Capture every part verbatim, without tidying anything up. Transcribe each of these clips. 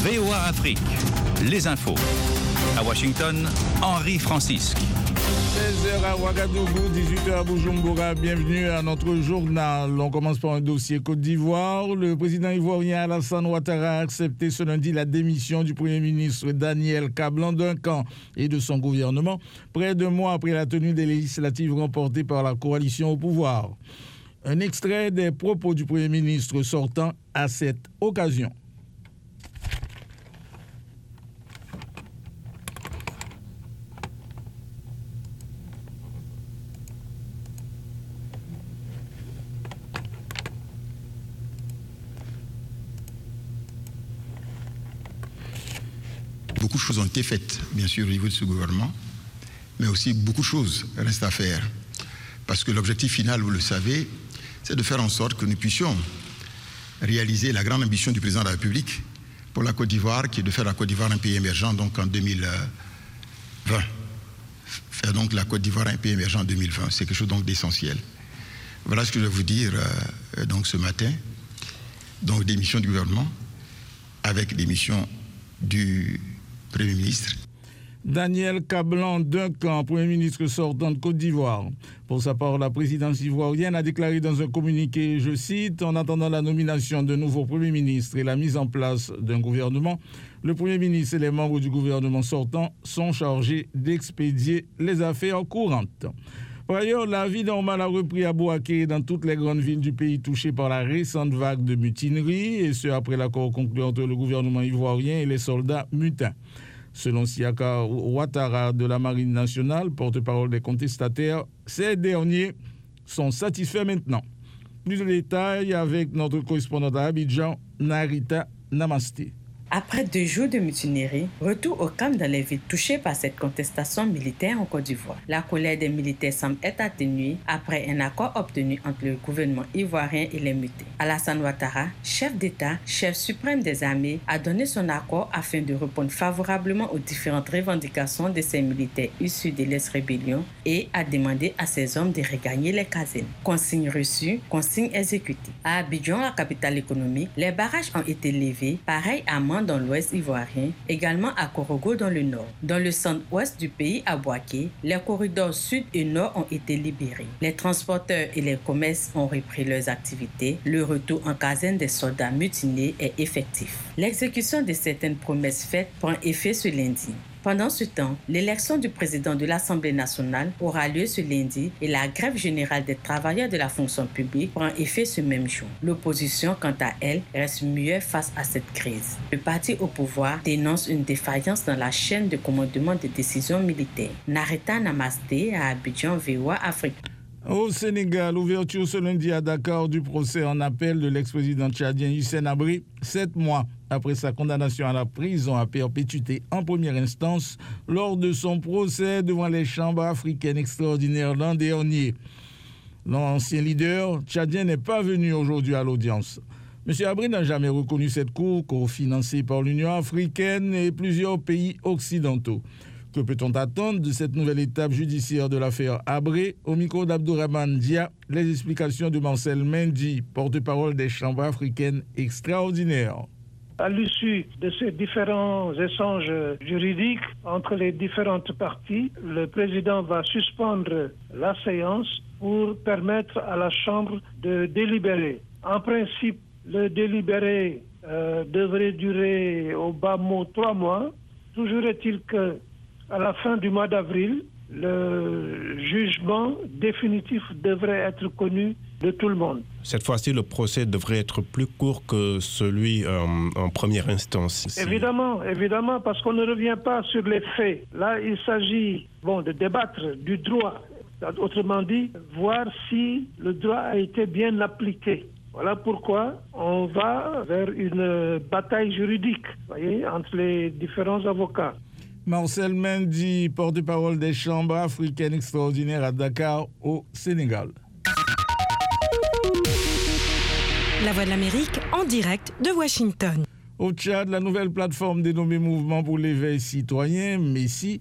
V O A Afrique, les infos. À Washington, Henri Francisque. seize heures à Ouagadougou, dix-huit heures à Bujumbura. Bienvenue à notre journal. On commence par un dossier Côte d'Ivoire. Le président ivoirien Alassane Ouattara a accepté ce lundi la démission du Premier ministre Daniel Kablan d'un camp et de son gouvernement, près d'un mois après la tenue des législatives remportées par la coalition au pouvoir. Un extrait des propos du Premier ministre sortant à cette occasion. Beaucoup de choses ont été faites, bien sûr, au niveau de ce gouvernement, mais aussi beaucoup de choses restent à faire. Parce que l'objectif final, vous le savez, c'est de faire en sorte que nous puissions réaliser la grande ambition du président de la République pour la Côte d'Ivoire, qui est de faire la Côte d'Ivoire un pays émergent donc en deux mille vingt. Faire donc la Côte d'Ivoire un pays émergent en deux mille vingt, c'est quelque chose donc d'essentiel. Voilà ce que je vais vous dire euh, donc ce matin. Donc des missions du gouvernement avec des missions du Premier ministre. Daniel Kablan Duncan, Premier ministre sortant de Côte d'Ivoire. Pour sa part, la présidence ivoirienne a déclaré dans un communiqué, je cite, « En attendant la nomination d'un nouveau Premier ministre et la mise en place d'un gouvernement, le Premier ministre et les membres du gouvernement sortant sont chargés d'expédier les affaires courantes. » Par ailleurs, la vie normale a repris à Bouaké et dans toutes les grandes villes du pays touchées par la récente vague de mutinerie, et ce après l'accord conclu entre le gouvernement ivoirien et les soldats mutins. Selon Siaka Ouattara de la Marine nationale, porte-parole des contestataires, ces derniers sont satisfaits maintenant. Plus de détails avec notre correspondante à Abidjan, Narita Namasté. Après deux jours de mutinerie, retour au calme dans les villes touchées par cette contestation militaire en Côte d'Ivoire. La colère des militaires semble être atténuée après un accord obtenu entre le gouvernement ivoirien et les mutés. Alassane Ouattara, chef d'État, chef suprême des armées, a donné son accord afin de répondre favorablement aux différentes revendications de ces militaires issus de l'ex-rébellion et a demandé à ses hommes de regagner les casernes. Consigne reçue, consigne exécutée. À Abidjan, la capitale économique, les barrages ont été levés, pareil à Mans dans l'ouest ivoirien, également à Korogo dans le nord. Dans le centre-ouest du pays, à Bouaké, les corridors sud et nord ont été libérés. Les transporteurs et les commerces ont repris leurs activités. Le retour en caserne des soldats mutinés est effectif. L'exécution de certaines promesses faites prend effet ce lundi. Pendant ce temps, l'élection du président de l'Assemblée nationale aura lieu ce lundi et la grève générale des travailleurs de la fonction publique prend effet ce même jour. L'opposition, quant à elle, reste muette face à cette crise. Le parti au pouvoir dénonce une défaillance dans la chaîne de commandement des décisions militaires. Narita Namasté à Abidjan, V O A Afrique. Au Sénégal, ouverture ce lundi à Dakar du procès en appel de l'ex-président tchadien Hissène Habré, sept mois après sa condamnation à la prison à perpétuité en première instance lors de son procès devant les chambres africaines extraordinaires l'an dernier. L'ancien leader tchadien n'est pas venu aujourd'hui à l'audience. M. Habré n'a jamais reconnu cette cour, cofinancée par l'Union africaine et plusieurs pays occidentaux. Que peut-on attendre de cette nouvelle étape judiciaire de l'affaire Habré? Au micro d'Abdourahmane Dia, les explications de Marcel Mendy, porte-parole des chambres africaines extraordinaires. À l'issue de ces différents échanges juridiques entre les différentes parties, le président va suspendre la séance pour permettre à la Chambre de délibérer. En principe, le délibéré euh, devrait durer au bas mot trois mois. Toujours est-il que à la fin du mois d'avril, le jugement définitif devrait être connu de tout le monde. Cette fois-ci, le procès devrait être plus court que celui euh, en première instance. Évidemment, évidemment, parce qu'on ne revient pas sur les faits. Là, il s'agit bon, de débattre du droit. Autrement dit, voir si le droit a été bien appliqué. Voilà pourquoi on va vers une bataille juridique, voyez, entre les différents avocats. Marcel Mendy, porte-parole des chambres africaines extraordinaires à Dakar, au Sénégal. La Voix de l'Amérique en direct de Washington. Au Tchad, la nouvelle plateforme dénommée Mouvement pour l'éveil citoyen, Messi,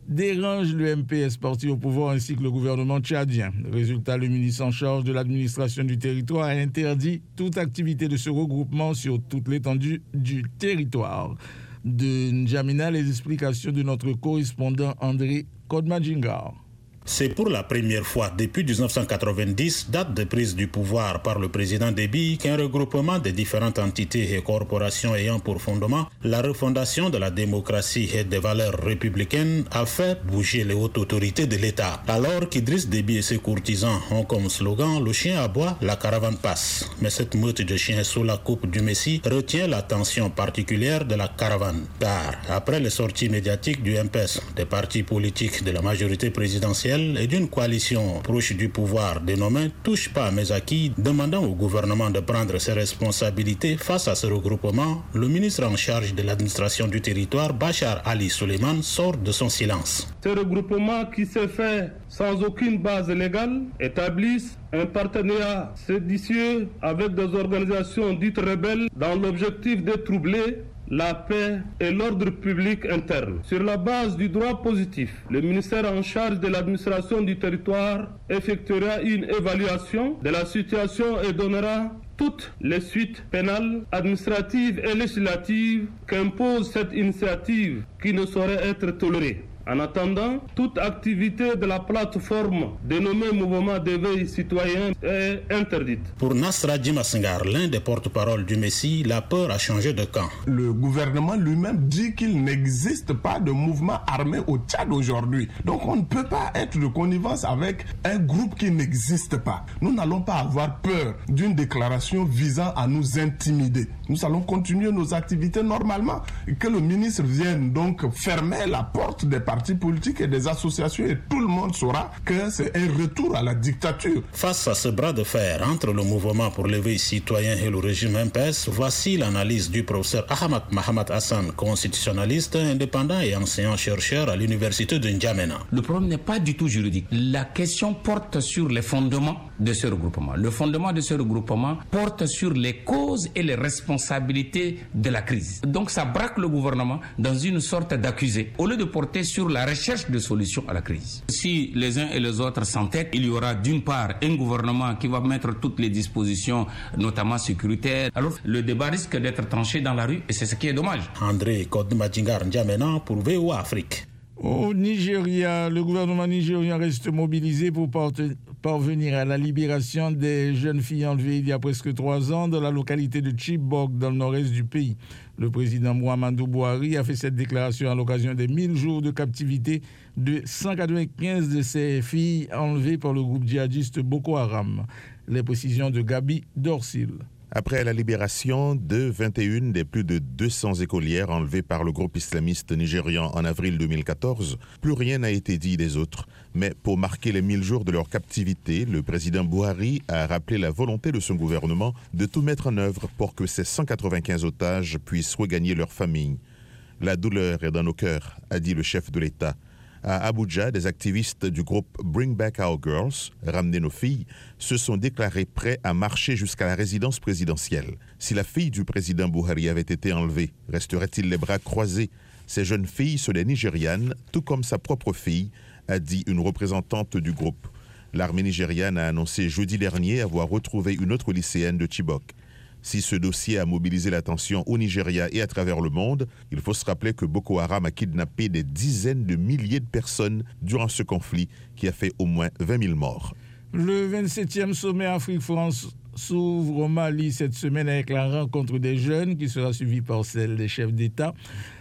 dérange le M P S parti au pouvoir ainsi que le gouvernement tchadien. Résultat, le ministre en charge de l'administration du territoire a interdit toute activité de ce regroupement sur toute l'étendue du territoire. De N'Djamena, les explications de notre correspondant André Kodmadjingar. C'est pour la première fois depuis dix-neuf cent quatre-vingt-dix, date de prise du pouvoir par le président Déby, qu'un regroupement de différentes entités et corporations ayant pour fondement la refondation de la démocratie et des valeurs républicaines a fait bouger les hautes autorités de l'État. Alors qu'Idriss Déby et ses courtisans ont comme slogan « Le chien aboie, la caravane passe ». Mais cette meute de chiens sous la coupe du Messie retient l'attention particulière de la caravane. Car après les sorties médiatiques du M P S, des partis politiques de la majorité présidentielle et d'une coalition proche du pouvoir dénommée « Touche pas à mes acquis », demandant au gouvernement de prendre ses responsabilités face à ce regroupement, le ministre en charge de l'administration du territoire, Bachar Ali Suleiman, sort de son silence. Ce regroupement qui s'est fait sans aucune base légale établisse un partenariat séditieux avec des organisations dites rebelles dans l'objectif de troubler la paix et l'ordre public interne. Sur la base du droit positif, le ministère en charge de l'administration du territoire effectuera une évaluation de la situation et donnera toutes les suites pénales, administratives et législatives qu'impose cette initiative qui ne saurait être tolérée. En attendant, toute activité de la plateforme dénommée Mouvement d'éveil citoyen est interdite. Pour Nasra Djimasengar, l'un des porte-parole du Messie, la peur a changé de camp. Le gouvernement lui-même dit qu'il n'existe pas de mouvement armé au Tchad aujourd'hui. Donc on ne peut pas être de connivence avec un groupe qui n'existe pas. Nous n'allons pas avoir peur d'une déclaration visant à nous intimider. Nous allons continuer nos activités normalement. Que le ministre vienne donc fermer la porte des partis politiques et des associations et tout le monde saura que c'est un retour à la dictature. Face à ce bras de fer entre le mouvement pour l'éveil citoyen et le régime M P S, voici l'analyse du professeur Ahmad Mohamed Hassan, constitutionnaliste indépendant et enseignant-chercheur à l'université de N'Djamena. Le problème n'est pas du tout juridique. La question porte sur les fondements de ce regroupement. Le fondement de ce regroupement porte sur les causes et les responsabilités de la crise. Donc ça braque le gouvernement dans une sorte d'accusé, au lieu de porter sur la recherche de solutions à la crise. Si les uns et les autres s'entêtent, il y aura d'une part un gouvernement qui va mettre toutes les dispositions, notamment sécuritaires. Alors le débat risque d'être tranché dans la rue et c'est ce qui est dommage. André Kodmadjingar N'Djamena pour V O A Afrique. Au Nigeria, le gouvernement nigérien reste mobilisé pour parvenir à la libération des jeunes filles enlevées il y a presque trois ans dans la localité de Chibok, dans le nord-est du pays. Le président Muhammadu Buhari a fait cette déclaration à l'occasion des mille jours de captivité de cent quatre-vingt-quinze de ces filles enlevées par le groupe djihadiste Boko Haram. Les précisions de Gabi Dorsil. Après la libération de vingt et une des plus de deux cents écolières enlevées par le groupe islamiste nigérian en avril deux mille quatorze, plus rien n'a été dit des autres. Mais pour marquer les mille jours de leur captivité, le président Buhari a rappelé la volonté de son gouvernement de tout mettre en œuvre pour que ces cent quatre-vingt-quinze otages puissent regagner leur famille. La douleur est dans nos cœurs, a dit le chef de l'État. À Abuja, des activistes du groupe Bring Back Our Girls, Ramenez nos filles, se sont déclarés prêts à marcher jusqu'à la résidence présidentielle. Si la fille du président Buhari avait été enlevée, resterait-il les bras croisés? Ces jeunes filles sont des Nigérianes, tout comme sa propre fille, a dit une représentante du groupe. L'armée nigériane a annoncé jeudi dernier avoir retrouvé une autre lycéenne de Chibok. Si ce dossier a mobilisé l'attention au Nigeria et à travers le monde, il faut se rappeler que Boko Haram a kidnappé des dizaines de milliers de personnes durant ce conflit qui a fait au moins vingt mille morts. Le vingt-septième sommet Afrique-France s'ouvre au Mali cette semaine avec la rencontre des jeunes qui sera suivie par celle des chefs d'État.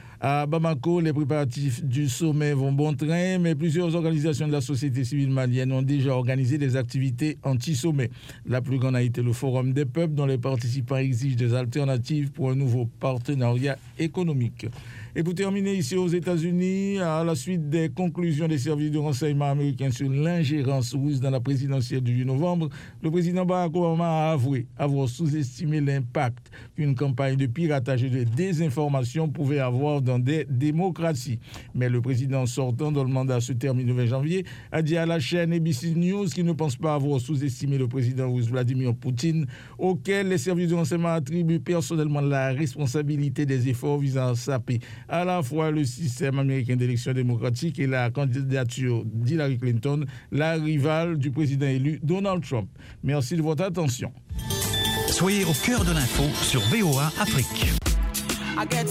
À Bamako, les préparatifs du sommet vont bon train, mais plusieurs organisations de la société civile malienne ont déjà organisé des activités anti-sommet. La plus grande a été le Forum des peuples, dont les participants exigent des alternatives pour un nouveau partenariat économique. Et pour terminer, ici aux États-Unis, à la suite des conclusions des services de renseignement américains sur l'ingérence russe dans la présidentielle du huit novembre, le président Barack Obama a avoué avoir sous-estimé l'impact qu'une campagne de piratage et de désinformation pouvait avoir dans dans des démocraties. Mais le président sortant, dont le mandat se termine le vingt janvier, a dit à la chaîne A B C News qu'il ne pense pas avoir sous-estimé le président russe Vladimir Poutine, auquel les services de renseignement attribuent personnellement la responsabilité des efforts visant à saper à la fois le système américain d'élection démocratique et la candidature d'Hillary Clinton, la rivale du président élu Donald Trump. Merci de votre attention. Soyez au cœur de l'info sur V O A Afrique.